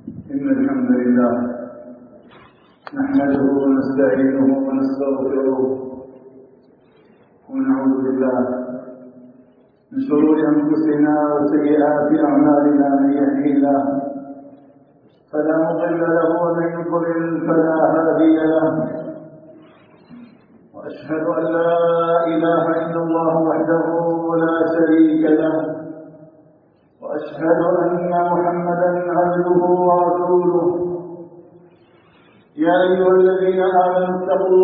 إن الحمد لله نحمده ونستعينه ونستغفره ونعوذ بالله من شرور أنفسنا وسيئات أعمالنا. من يهده الله فلا مضل له ومن يضلل فلا هادي له، وأشهد أن لا إله إلا الله وحده لا شريك له، وأشهد أن محمدا عبده ورسوله. يا أيها الذين آمنوا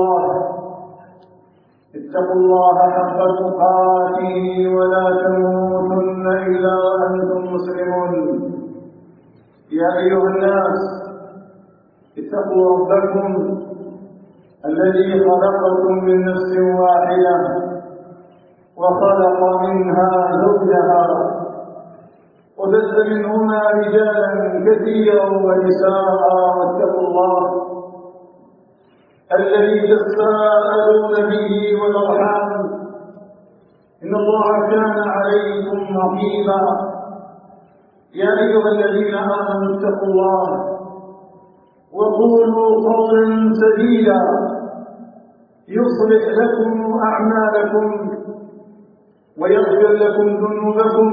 اتقوا الله حق تقاته ولا تموتن إلا وأنتم مسلمون. يا أيها الناس اتقوا ربكم الذي خلقكم من نفس واحدة وخلق منها زوجها وبث منهما رجالا كثيرا ونساء. واتقوا الله الذي تساءلون به والأرحام إن الله كان عليكم رقيبا. يا أيها الذين آمنوا اتقوا الله وقولوا قولا سديدا يصلح لكم أعمالكم ويغفر لكم ذنوبكم،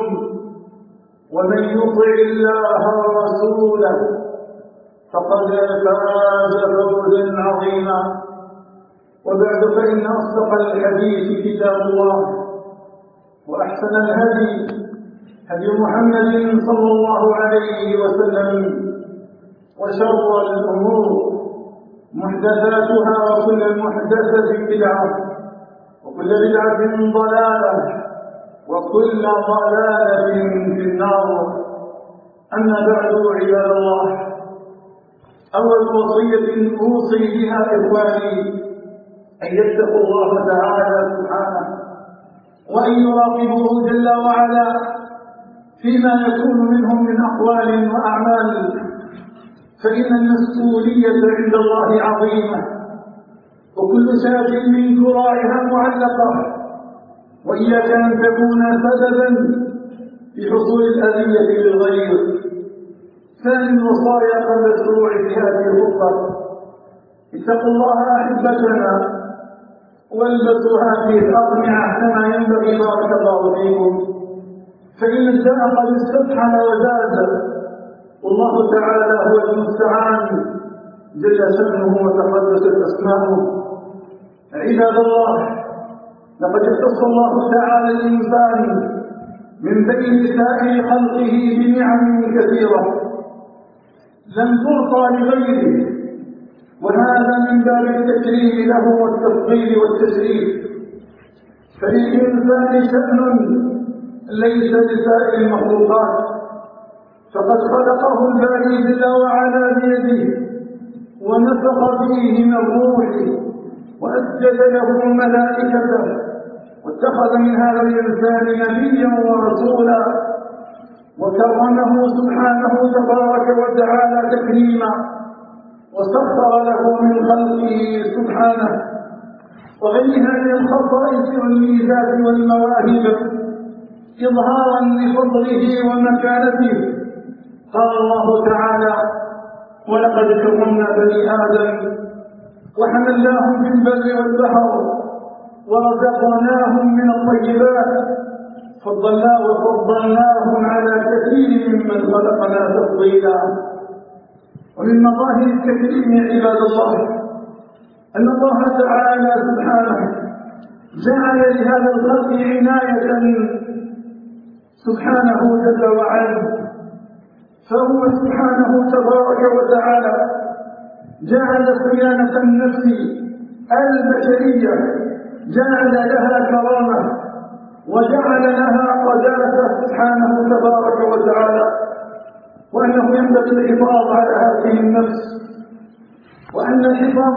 ومن يطع الله ورسوله فقد فاز فوزا عظيما. وبعد، فإن أصدق الحديث كتاب الله، وأحسن الهدي هدي محمد صلى الله عليه وسلم، وشر الأمور محدثاتها، وكل محدثة بدعة، وكل بدعة ضلالة، وكل ضلالة في النار. أما بعد، عباد الله، أول وصية أوصي بها إخواني أن يتقوا الله تعالى سبحانه، وأن يراقبوه جل وعلا فيما يكون منهم من أقوال وأعمال، فإن المسؤولية عند الله عظيمة، وكل شاة من كرائها معلقة، وإياك أن تكون سببا في حصول الأذية للغير. ثاني الوصايا قبل الشروع في هذه الخطة: اتقوا الله أحبتنا والبسوا هذه الأقنعة كما ينبغي، بارك الله فيكم، فإن الداء قد استفحل وزاد، والله تعالى هو المستعان جل شأنه وتقدست أسماؤه. عباد الله، لقد اختص الله تعالى الإنسان من بين سائر خلقه بنعم كثيرة لم تعطى لغيره، وهذا من باب التكريم له والتفضيل والتشريف. فللإنسان شأن ليس لسائر المخلوقات، فقد خلقه الباري جل وعلا بيده، ونفخ فيه من روحه، وأسجد له ملائكته، واتخذ من هذا الإنسان نبيا ورسولا، وكرمه سبحانه تبارك وتعالى تكريما، وسخر له من خلقه سبحانه وغيرها من الخصائص والميزات والمواهب إظهارا لفضله ومكانته. قال الله تعالى: ولقد كرمنا بني آدم وحملناهم في البر والبحر ورزقناهم من الطيبات وفضلناهم على كثير ممن خلقنا تفضيلا. ومن مظاهر التكريم عباد الله أن الله تعالى سبحانه جعل لهذا الخلق عناية سبحانه جل وعلا، فهو سبحانه تبارك وتعالى جعل صيانة النفس البشرية، جعل لها كرامة، وجعل لها قداسة سبحانه تبارك وتعالى، وأنه ينبغي الحفاظ على هذه النفس، وأن الحفاظ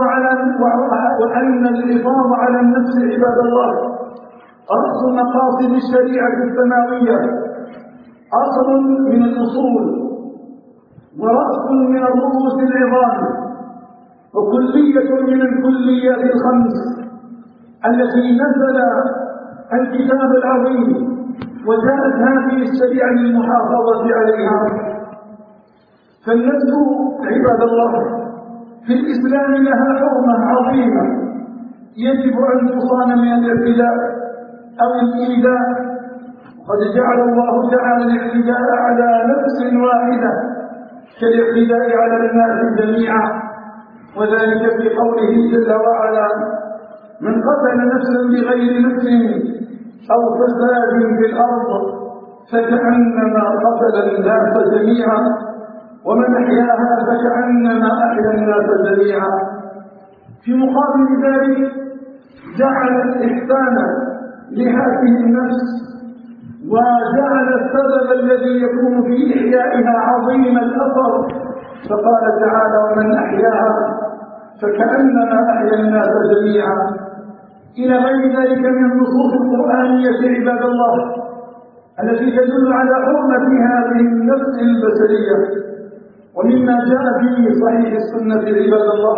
على النفس عباد الله رأس مقاصد الشريعة السماوية، أصل من الأصول، ورأس من الرؤوس العظام، وكلية من الكليات الخمس التي نزل الكتاب العظيم وجاءت هذه الشريعة للمحافظة عليها. فالنفس عباد الله في الإسلام لها حرمة عظيمة يجب أن تصان من الاعتداء أو الإيذاء. قد جعل الله تعالى الاعتداء على نفس واحدة كالاعتداء على الناس جميعا، وذلك في قوله جل وعلا: من قتل نفسا بغير نفس أو فساد في الأرض فكأنما قتل الناس جميعا ومن أحياها فكأنما أحيا الناس جميعا. في مقابل ذلك جعل الإحسان لهذه النفس وجعل السبب الذي يكون في إحيائها عظيم الأثر، فقال تعالى: ومن أحياها فكأنما أحيا الناس جميعا، إلى غير ذلك من النصوص القرآنية عباد الله التي تدل على حرمة هذه النفس البشرية. ومما جاء في صحيح السنة عباد الله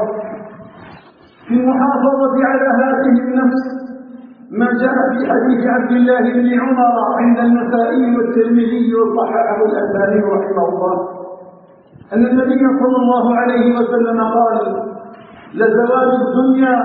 في المحافظة على هذه النفس ما جاء في حديث عبد الله بن عمر عند النسائي والترمذي وصححه الألباني رحمه الله أن النبي صلى الله عليه وسلم قال: لزوال الدنيا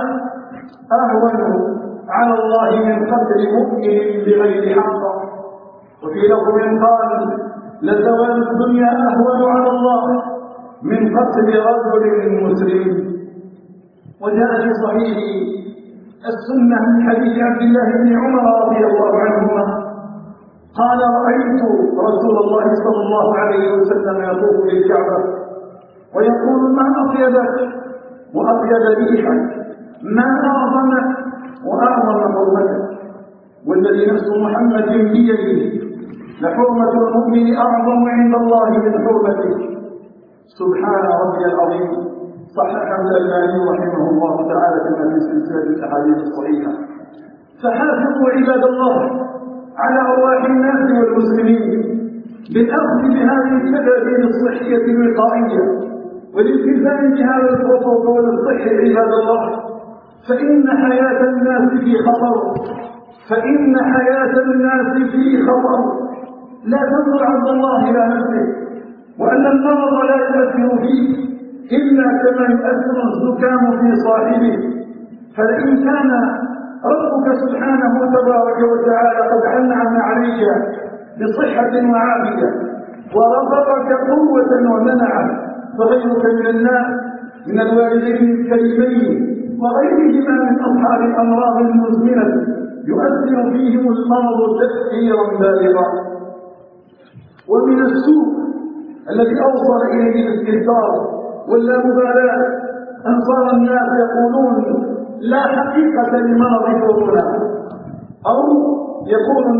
أهون على الله من قتل مؤمن بغير حق. وفي لفظ قال: لزوال الدنيا أهون على الله من قتل رجل مسلم. وجاء في صحيح السنة من حديث عبد الله بن عمر رضي الله عنهما قال: رأيت رسول الله صلى الله عليه وسلم يطوف بالكعبة ويقول: ما أطيبك وأطيب ريحك، ما أعظمك وأعظم حرمتك، والذي نفس محمد بيده لحرمة المؤمن أعظم عند الله من حرمته. سبحان ربي العظيم. صححه الألباني رحمه الله تعالى كما في سلسلة الأحاديث الصحيحة. فحافظوا عباد الله على أرواح الناس والمسلمين بالأخذ بهذه التدابير الصحية الوقائية والالتزام بهذا البروتوكول الصحي عباد الله، فإن حياة الناس في خطر، فإن حياة الناس في خطر. لا تنظر عبد الله إلى نفسه وأن المرض لا يؤثر فيه إلا كما يؤثر الزكام في صاحبه. فلئن كان ربك سبحانه تبارك وتعالى قد أنعم عليك بصحة وعافية ورزقك قوة ومنعا، فغيرك من الناس من الوالدين الكريمين وغيرهما من أصحاب الأمراض المزمنة يؤثر فيهم المرض تأثيرا بالغا. ومن السوء الذي أوصل إليه الاستهتار واللامبالاة أن صار الناس يقولون: لا حقيقة لمرض كورونا، أو يقول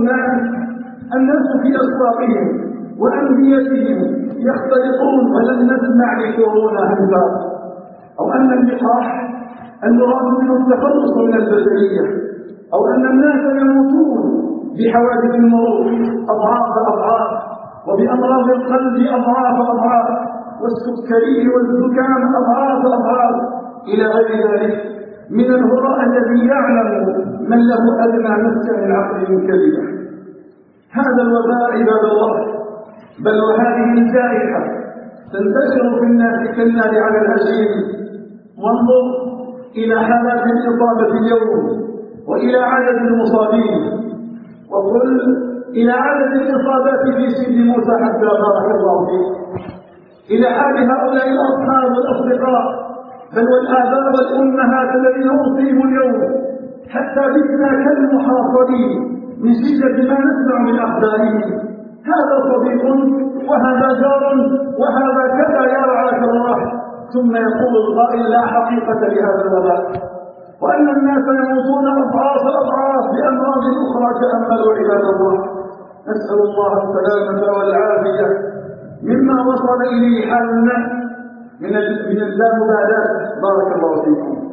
الناس في أسواقهم وأنديتهم يختلطون ولم نسمع لكورونا همزات، أو أن اللقاح المراد منه التخلص من البشرية، أو أن الناس يموتون بحوادث المرور أضعاف وبأمراض القلب أضعاف والسكري والزكام أضعاف إلى غير ذلك من الهراء الذي يعلم من له أدنى مسكن العقل من كذبه. هذا الوباء عباد الله، بل وهذه الجائحة تنتشر في الناس كالنار على الهشيم. وانظر إلى حالات الإصابة اليوم وإلى عدد المصابين، وقل إلى عدد الإصابات في سجن موسى حتى بارك الله فيه، إلى حال هؤلاء الأصحاب والأصدقاء بل والآباء والأمهات الذين أصيبوا اليوم حتى بثنا كالمحاصرين من شدة ما نسمع من أخبارهم. هذا صديق وهذا جار وهذا كذا يا رعاك الله، ثم يقول القائل: لا حقيقة لهذا الوباء، وأن الناس يموتون أضعاف بأمراض أخرى. تأملوا عباد الله، نسأل الله السلامة والعافية مما وصل إليه حال الناس من اللامبالاة. بارك الله فيكم.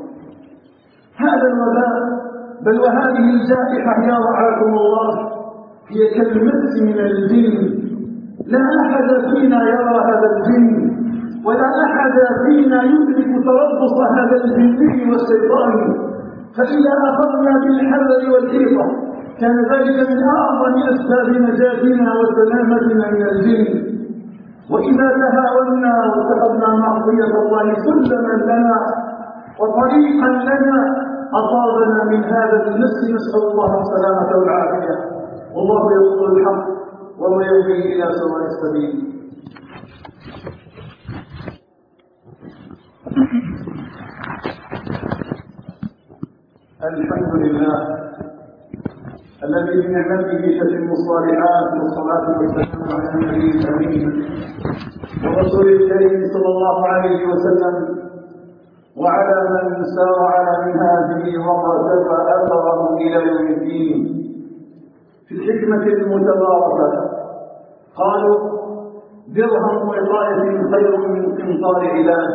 هذا الوباء بل وهذه الجائحة يا رعاكم الله هي كالمس من الجن. لا أحد فينا يرى هذا الجن، ولا أحد فينا يدرك تربص هذا الجن والشيطان، فإذا أخذنا بالحذر والحيطة كان ذلك من أعظم أسباب نجاتنا وسلامتنا من الجن. وإذا تهاونا واتخذنا معصية الله سلما لنا وطريقا لنا أصابنا من هذا النفس. نسأل الله السلامة والعافية، والله يقول الحق وهو يهدي إلى سواء السبيل. الحمد لله الذي بنعمته تتم الصالحات، والصلاة والسلام على النبي الأمين ورسول الكريم صلى الله عليه وسلم وعلى من سار على منهاجه وقتفى أثره إلى يوم الدين. في الحكمة المتباركة قالوا: درهم وقاية خير من قنطار علاج.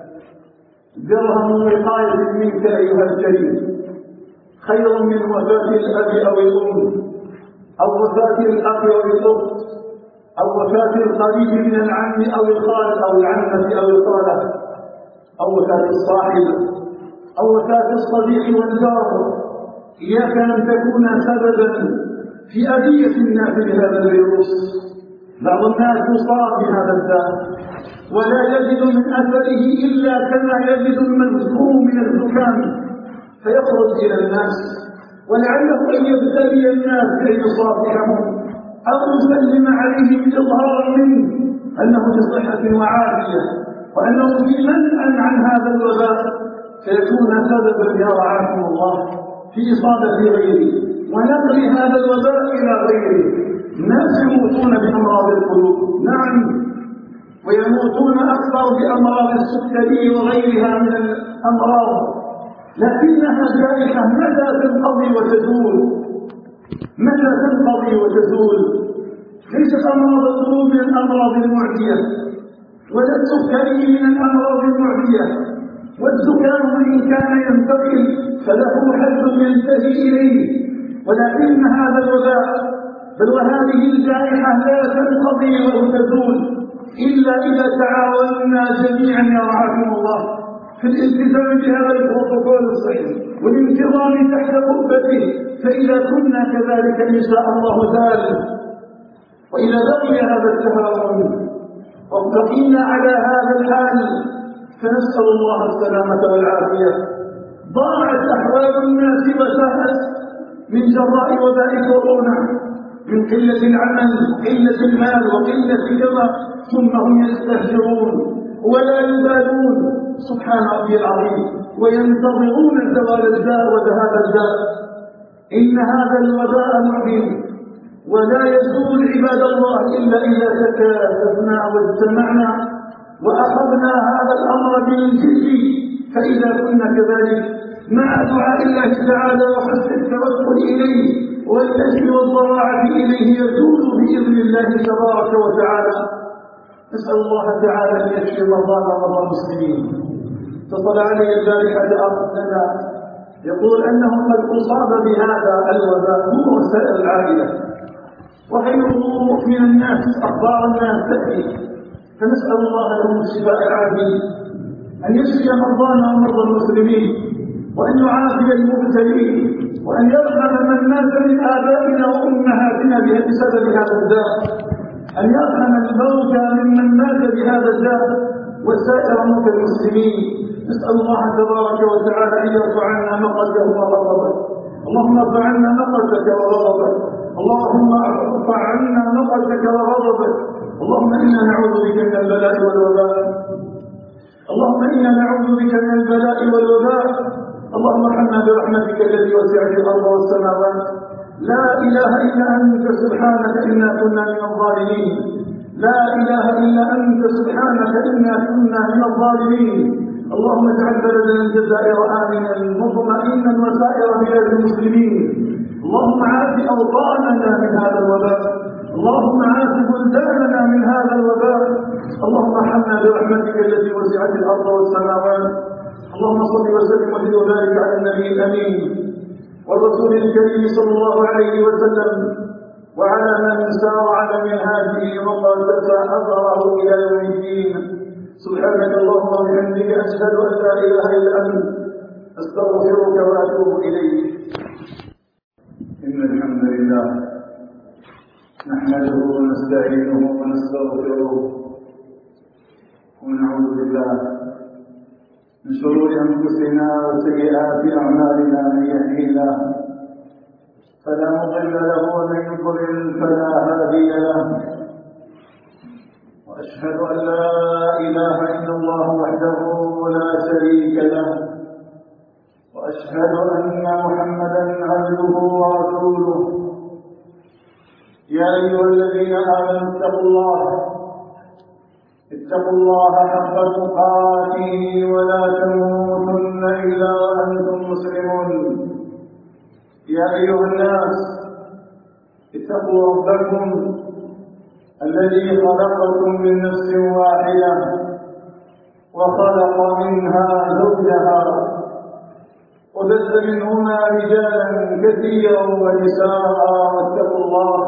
درهم وقاية منك أيها الكريم خير من وفاة الأب أو الأم، أو وفاة الأخ أو الأخت، أو وفاة القريب من العم أو الخال أو العمة أو الخالة، أو وفاة الصاحب، أو وفاة الصديق والجار. إياك أن تكون سببا في أذية الناس بهذا الفيروس. بعض الناس يصاب بهذا الداء ولا يجد من أثره إلا كما يجد المزكوم من الزكام، فيخرج إلى الناس ولعله أن يبتلي الناس كي يصافحهم أو يسلم عليهم إظهارا منه أنه بصحة وعافية وأنه في منع عن هذا الوباء، فيكون سببا يا رعاكم الله في إصابة غيره ونقل هذا الوباء إلى غيره. الناس يموتون بأمراض القلوب، نعم، ويموتون أكثر بأمراض السكري وغيرها من الأمراض، لكنها جائحة متى تنقضي وتزول؟ متى تنقضي وتزول؟ ليست أمراض القلوب من الأمراض المعدية، ولا السكري من الأمراض المعدية، والزكام إن كان ينتقل فله حد ينتهي إليه، ولكن هذا الوباء بل وهذه الجائحة لا تنقضي وتزول إلا إذا تعاوننا جميعا يا رعاكم الله في الالتزام بهذا البروتوكول الصحي والانتظام تحت قبته، فإذا كنا كذلك إن شاء الله زال. وإذا بقي هذا التهاون وابتقينا على هذا الحال فنسأل الله السلامة والعافية. ضاعت أحوال الناس وسهت من جراء وباء كورونا، من قلة العمل، قلة المال، وقلة الجمع، ثم هم يستهجرون ولا يبالون سبحان ربي العظيم، وينتظرون زوال الداء وذهاب الداء. إن هذا الوباء معلم ولا يزول عباد الله إلا إذا تكاتفنا واجتمعنا وأخذنا هذا الأمر بالجد. فإذا كنا كذلك مع دعاء الله تعالى وحسن التوكل إليه والأجل والضراعة إليه يزول بإذن الله تبارك وتعالى. نسأل الله تعالى أن يشفي مرضانا ومرضى المسلمين. اتصل علي البارحة أخ لنا يقول أنه قد أصاب بهذا الوباء هو وسائر العائلة، وغيره من الناس، أخبار الناس تأتي، فنسأل الله لهم الشفاء العاجل، أن يشفي مرضانا ومرضى المسلمين، وأن يعافي المبتلين، وأن يرحم من مات من آبائنا وأمهاتنا بسبب هذا الداء، أن يرحم الموتى ممن مات بهذا الداء وسائر موتى المسلمين. نسأل الله تبارك وتعالى أن يرفع عنا مقته وغضبه. اللهم ارفع عنا مقتك وغضبك، اللهم ارفع عنا مقتك وغضبك. اللهم إنا نعوذ بك من البلاء والوباء، اللهم إنا نعوذ بك من البلاء والوباء. اللهم ارحمنا برحمتك التي وسعت الأرض والسماوات. لا إله إلا أنت سبحانك إنا كنا من الظالمين. لا إله إلا أنت سبحانك إنا كنا من الظالمين. اللهم اجعل بلدنا الجزائر آمنا مطمئنا وسائر بلاد المسلمين. اللهم عاف أوطاننا من هذا الوباء، اللهم عاف بلداننا من هذا الوباء. اللهم ارحمنا برحمتك التي وسعت الأرض والسماوات. اللهم صل وسلم وبارك على النبي الأمين والرسول الكريم صلى الله عليه وسلم وعلى من سار على منهاجه وقتفى أثره إلى يوم الدين. سبحانك اللهم وبحمدك أشهد أن لا إله إلا أنت أستغفرك وأتوب إليك. إن الحمد لله نحمده ونستعينه ونستغفره ونعوذ بالله من شرور أنفسنا وسيئات أعمالنا. من يهده الله فلا مضل له ومن يضلل فلا هادي له. وأشهد أن لا إله إلا الله وحده لا شريك له، وأشهد أن محمدا عبده ورسوله. يا أيها الذين آمنوا اتقوا الله حق تقاته ولا تموتن إلا وأنتم مسلمون. يا أيها الناس اتقوا ربكم الذي خلقكم من نفس واحدة وخلق منها زوجها وبث منهما رجالا كثيرا ونساء. واتقوا الله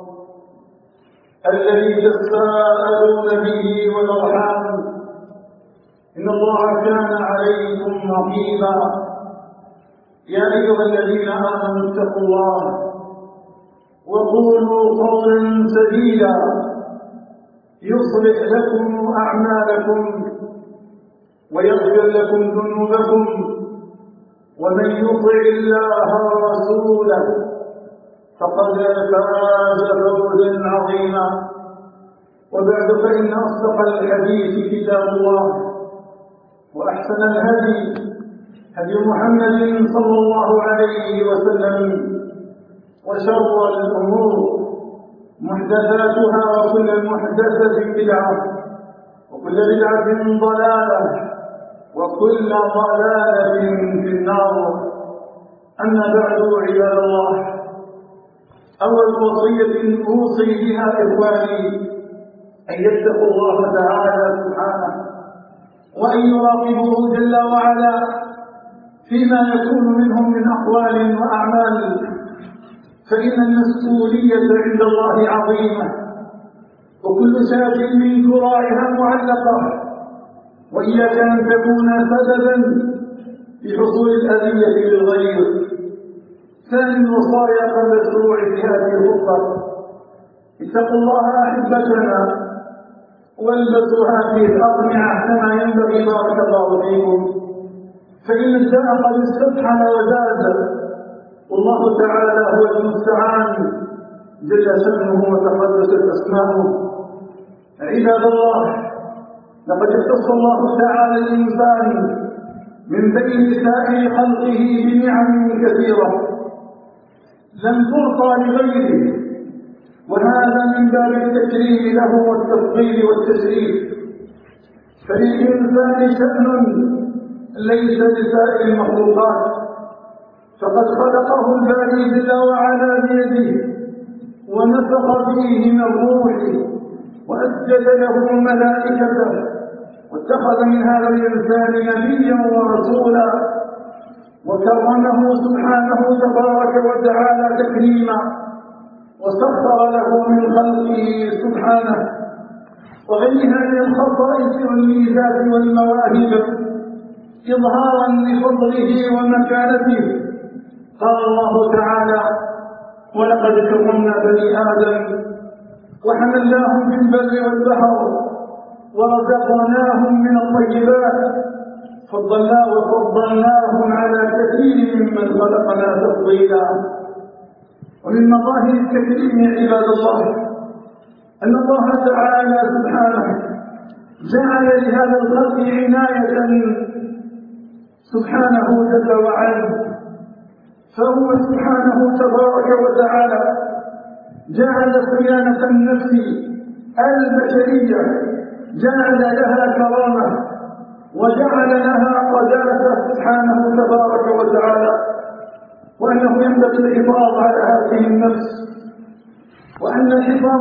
الذي تساءلون به والأرحام إن الله كان عليكم رقيبا. يا أيها الذين آمنوا اتقوا الله وقولوا قولا سديدا يصلح لكم أعمالكم ويغفر لكم ذنوبكم، ومن يطع الله ورسوله فقد فاز فوزا عظيما. وبعد، فإن أصدق الحديث كتاب الله، وأحسن الهدي هدي محمد صلى الله عليه وسلم، وشر الأمور محدثاتها، وكل محدثة بدعة، وكل بدعة ضلالة، وكل ضلالة في النار. أما بعد، عباد الله، أول وصية أوصي بها إخواني أن يتقوا الله تعالى سبحانه، وأن يراقبوه جل وعلا فيما يكون منهم من أقوال وأعمال، فإن المسؤولية عند الله عظيمة، وكل شاة من كرائها معلقة، وإياك أن تكون سببا في حصول الأذية للغير. ثاني الوصايا قبل الشروع في هذه الخطبة: اتقوا الله أحبتنا، والبسوا هذه الأقنعة كما ينبغي، بارك الله فيكم، فإن الداء قد استفحل وزاد، والله تعالى هو المستعان جل شأنه وتقدست أسماؤه. عباد الله، لقد اختص الله تعالى الإنسان من بين سائر خلقه بنعم كثيرة لم تعطى لغيره، وهذا من باب التكريم له والتفضيل والتشريف. فللإنسان شأن ليس لسائر المخلوقات، فقد خلقه الباري جل وعلا بيده، ونفخ فيه من الروح، وأسجد له ملائكته، واتخذ من هذا الإنسان نبيا ورسولا، وكرمه سبحانه تبارك وتعالى تكريما، وسخر له من خلقه سبحانه وغيرها من الخصائص والميزات والمواهب إظهارا لفضله ومكانته. قال الله تعالى: ولقد كرمنا بني آدم وحملناهم في البر والبحر ورزقناهم من الطيبات وفضلناهم على كثير ممن خلقنا تفضيلا. ومن مظاهر التكريم عباد الله أن الله تعالى سبحانه جعل لهذا الخلق عناية سبحانه جل وعلا، فهو سبحانه تبارك وتعالى جعل صيانة النفس البشرية، جعل لها كرامة، وجعل لها قداسة سبحانه تبارك وتعالى، وأنه ينبغي الحفاظ على هذه النفس، وأن الحفاظ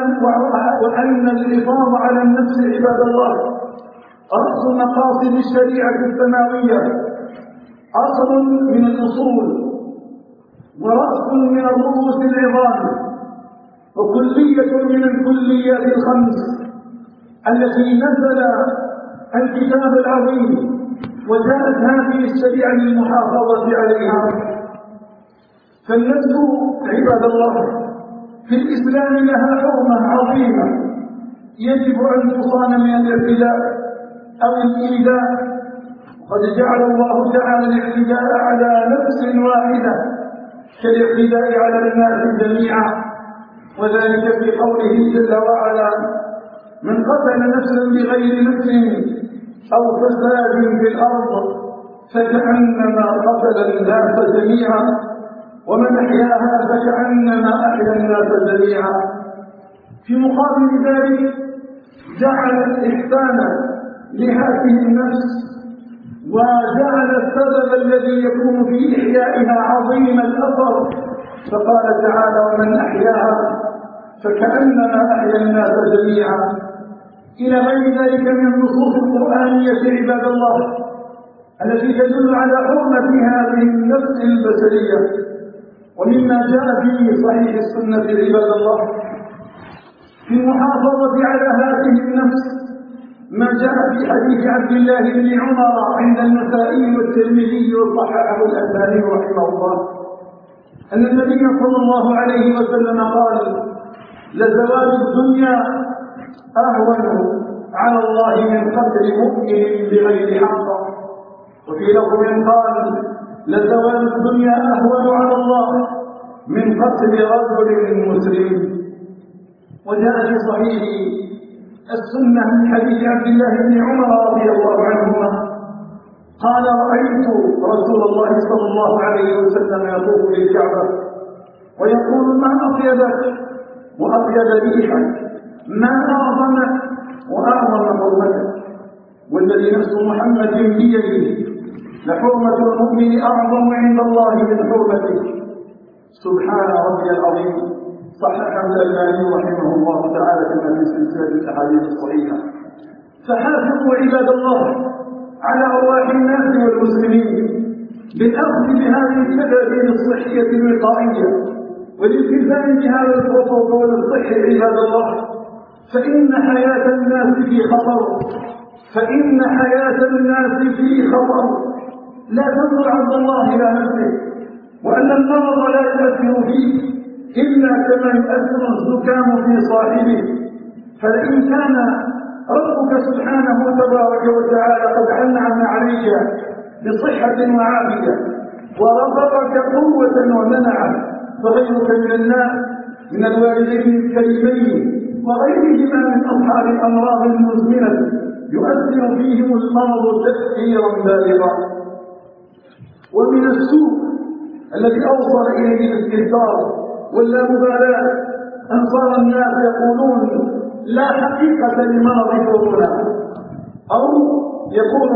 على النفس عباد الله رأس مقاصد الشريعة السماوية، أصل من الأصول، ورأس من الرؤوس العظام، وكلية من الكليات الخمس التي نزل الكتاب العظيم وجاءت هذه الشريعة للمحافظة عليها. فالنفس عباد الله في الإسلام لها حرمة عظيمة يجب أن تصان من الاعتداء أو الإيذاء. قد جعل الله تعالى الاعتداء على نفس واحدة كالاعتداء على الناس جميعا، وذلك في قوله جل وعلا: من قتل نفسا بغير نفس أو فساد في الأرض فكأنما قتل الناس جميعا، ومن أحياها فكأنما أحيا الناس جميعا. في مقابل ذلك جعل الإحسان لهذه النفس، وجعل السبب الذي يكون في إحيائها عظيم الأثر، فقال تعالى: ومن أحياها فكأنما أحيا الناس جميعا، إلى غير ذلك من النصوص القرآنية عباد الله التي تدل على حرمة هذه النفس البشرية. ومما جاء في صحيح السنة عباد الله في المحافظة على هذه النفس ما جاء في حديث عبد الله بن عمر عند النسائي والترمذي وصححه الألباني رحمه الله أن النبي صلى الله عليه وسلم قال: لزوال الدنيا أهون على الله من قتل مؤمن بغير حق. وفي لفظ قال: لزوال الدنيا أهون على الله من قتل رجل مسلم. وجاء في صحيح السنة من حديث عبد الله بن عمر رضي الله عنهما قال: رأيت رسول الله صلى الله عليه وسلم يطوف بالكعبة ويقول: ما أطيبك وأطيب ريحك، ما أعظمك وأعظم حرمتك، والذي نفس محمد بيده لحرمة المؤمن أعظم عند الله من حرمته. سبحان ربي العظيم. صححه الألباني رحمه الله تعالى كما في سلسلة الأحاديث الصحيحة. فحافظوا عباد الله على أرواح الناس والمسلمين بالأخذ بهذه التدابير الصحية الوقائية والالتزام بهذا البروتوكول الصحي عباد الله، فإن حياة الناس في خطر، فإن حياة الناس في خطر. لا تنظر عبد الله إلى نفسه وأن المرض لا يؤثر فيه إلا كما يؤثر الزكام في صاحبه. فلئن كان ربك سبحانه تبارك وتعالى قد أنعم عليك بصحة وعافية ورزقك قوة ومنعة، فغيرك من الناس من الوالدين الكريمين وغيرهما من أصحاب الأمراض المزمنة يؤثر فيهم المرض تأثيرا بالغا. ومن السوء الذي أوصل إليه الاستهتار واللامبالاة أن صار الناس يقولون: لا حقيقة لمرض كورونا، أو يقول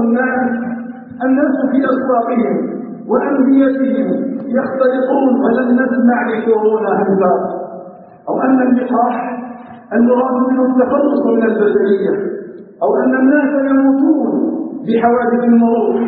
الناس في أسواقهم وأنديتهم يختلطون ولن نسمع لكورونا همسا، أو أن اللقاح المراد منه التخلص من البشرية، أو أن الناس يموتون بحوادث المرور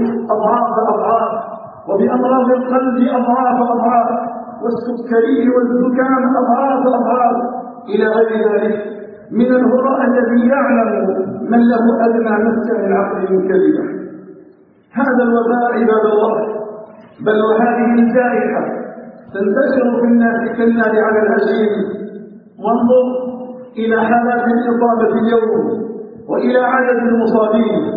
أضعاف، وبأمراض القلب أضعاف، والسكري والزكام أضعاف، إلى غير ذلك من الهراء الذي يعلم من له أدنى مسكن العقل من كلمة. هذا الوباء عباد الله، بل وهذه الجائحة تنتشر في الناس كالنار على الهشيم. وانظر إلى حالات الإصابة اليوم، وإلى عدد المصابين،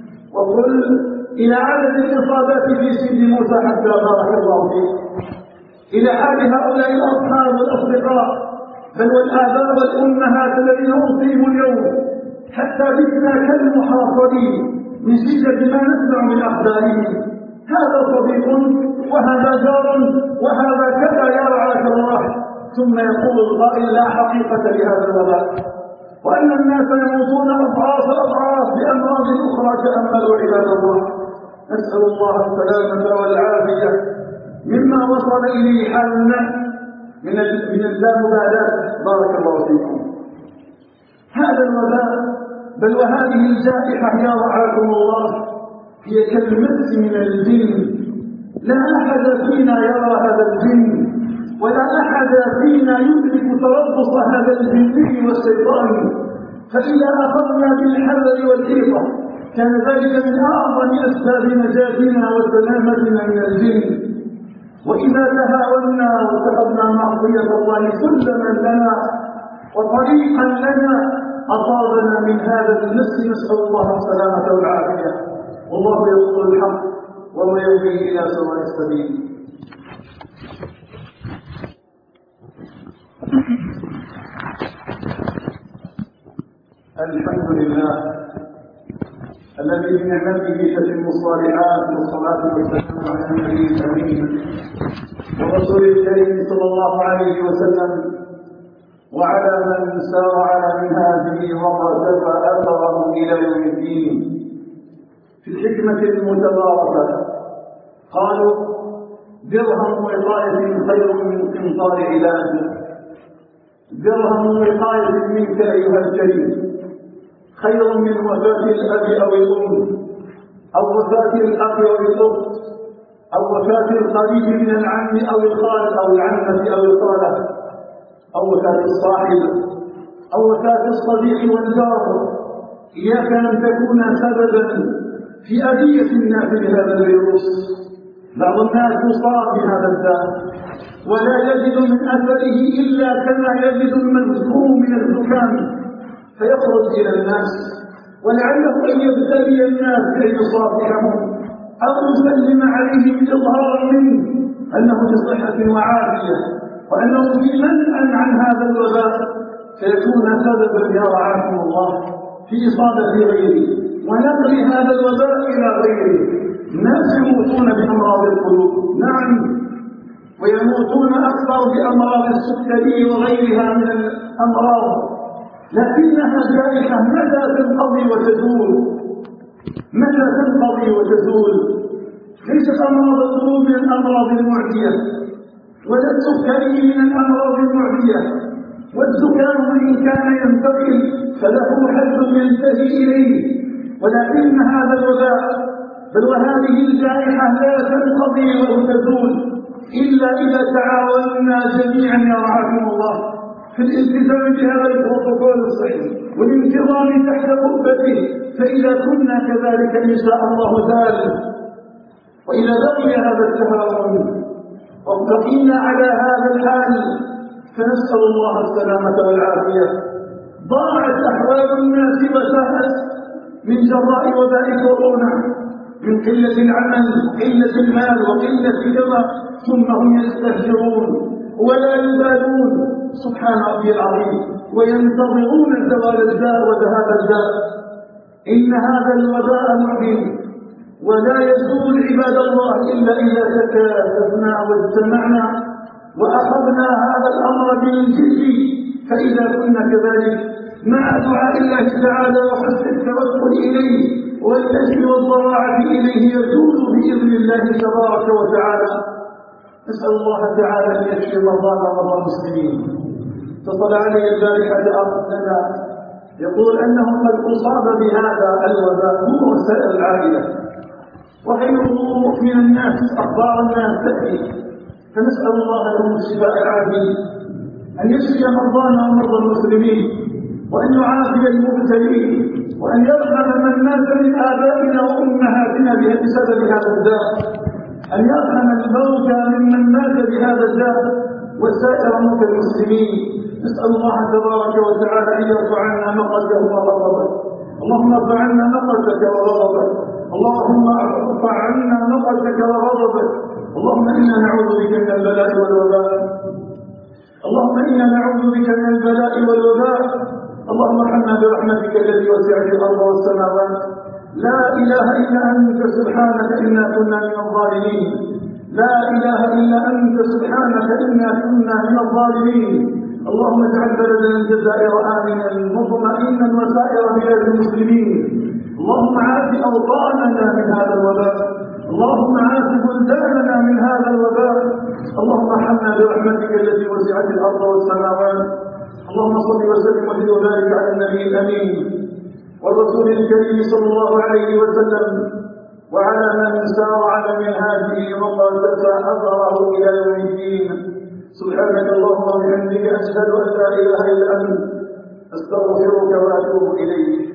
وقل إلى عدد الإصابات في سيد موسى حتى بارك الله فيه، إلى حال هؤلاء الأصحاب والأصدقاء بل والآباء والأمهات الذين أصيبوا اليوم حتى بثنا كالمحاصرين من شدة ما نسمع من أخبارهم. هذا صديق وهذا جار وهذا كذا يا رعاك الله، ثم يقول القائل: لا حقيقة لهذا الوباء، وأن الناس يموتون أضعاف بأمراض أخرى. تأملوا عباد الله، نسأل الله السلامة والعافية مما وصل إليه حال الناس من اللامبالاة. بارك الله فيكم. هذا الوباء بل وهذه الجائحة يا رعاكم الله هي كالمس من الجن. لا أحد فينا يرى هذا الجن، ولا أحد فينا يدرك تربص هذا الجن والشيطان، فإذا أخذنا بالحذر والحيطة كان ذلك من أعظم أسباب نجاتنا وسلامتنا من الجن. وإذا تهاونا واتخذنا معصية الله سلما لنا وطريقا لنا أصابنا من هذا النفس، نسأل الله السلامة والعافية. والله يقول الحق وهو يهدي إلى سواء السبيل. الحمد لله الذي بنعمته تتم الصالحات، والصلاة والسلام على النبي الأمين ورسول الكريم صلى الله عليه وسلم وعلى من سار على منهاجه وقتفى أثره إلى يوم الدين. في الحكمة المتباركة قالوا: درهم وقاية خير من قنطار علاج. درهم وقاية منك أيها الكريم خير من وفاة الأب أو الأم، أو وفاة الأخ أو الأخت، أو وفاة القريب من العم أو الخال أو العمة أو الخالة، أو وفاة الصاحب، أو وفاة الصديق والجار. إياك أن تكون سببا في أذية الناس بهذا الفيروس. بعض الناس يصاب بهذا الداء ولا يجد من أثره إلا كما يجد المزكوم من الزكام، فيخرج إلى الناس ولعله أن يبتلي الناس أن يصافحهم أو يسلم عليهم إظهارا منه أنه بصحة وعافية وأنه في منع عن هذا الوباء، فيكون سببا يا رعاكم الله في إصابة غيره ونقل هذا الوباء إلى غيره. الناس يموتون بأمراض القلوب، نعم، ويموتون أكثر بأمراض السكري وغيرها من الأمراض، لكنها جائحة متى تنقضي وتزول؟ متى تنقضي وتزول؟ ليست أمراض القلوب من الأمراض المعدية، ولا السكري من الأمراض المعدية، والزكام إن كان ينتقل فله حد ينتهي إليه، ولكن هذا الوباء بل وهذه الجائحة لا تنقضي وتزول إلا إذا تعاوننا جميعا يا رعاكم الله في الالتزام بهذا البروتوكول الصحي والانتظام تحت قبته، فإذا كنا كذلك إن شاء الله ذلك. وإذا بقي هذا التهاون وابتقينا على هذا الحال فنسأل الله السلامة والعافية. ضاعت أحوال الناس وسهت من جراء وباء كورونا، من قلة العمل وقلة المال وقلة الدواء، ثم هم يستهجرون ولا يبالون سبحان ربي العظيم وينتظرون زوال الداء وذهاب الداء. إن هذا الوباء معدن ولا يزول عباد الله إلا إذا تكاتفنا واجتمعنا وأخذنا هذا الأمر بالجد. فإذا كنا كذلك مع دعاء الله تعالى وحسن التوكل إليه والأجل والضراعة إليه يزول بإذن الله تبارك وتعالى. نسأل الله تعالى أن يشفي مرضانا ومرضى المسلمين. اتصل علي البارحة أخ لنا يقول أنه قد أصاب بهذا الوباء هو وسائر العائلة، وغيره من الناس أخبار الناس تأتي، فنسأل الله لهم الشفاء العاجل، أن يشفي مرضانا ومرضى المسلمين، وأن يعافي المبتلين، وأن يرحم من مات من آبائنا وأمهاتنا بسبب هذا الداء، أن يرحم الموتى ممن مات بهذا الداء وسائر موتى المسلمين. نسأل الله تبارك وتعالى أن يرفع عنا مقتك وغضبك. اللهم ارفع عنا مقتك وغضبك، اللهم ارفع عنا مقتك وغضبك. اللهم إنا نعوذ بك من البلاء والوباء، اللهم إنا نعوذ بك من البلاء والوباء. اللهم ارحمنا برحمتك التي وسعت الأرض والسماوات. لا إله إلا أنت سبحانك إنا كنا من الظالمين. لا إله إلا أنت سبحانك إنا كنا من الظالمين. اللهم اجعل بلدنا الجزائر آمنا مطمئنا وسائر بلاد المسلمين. اللهم عاف أوطاننا من هذا الوباء، اللهم عاف بلداننا من هذا الوباء. اللهم ارحمنا برحمتك التي وسعت الأرض والسماوات. اللهم صل وسلم وبارك على النبي الأمين والرسول الكريم صلى الله عليه وسلم وعلى من سار على منهاجه وقتفى أثره إلى يوم الدين. سبحانك اللهم وبحمدك أشهد أن لا إله إلا أنت أستغفرك وأتوب إليك.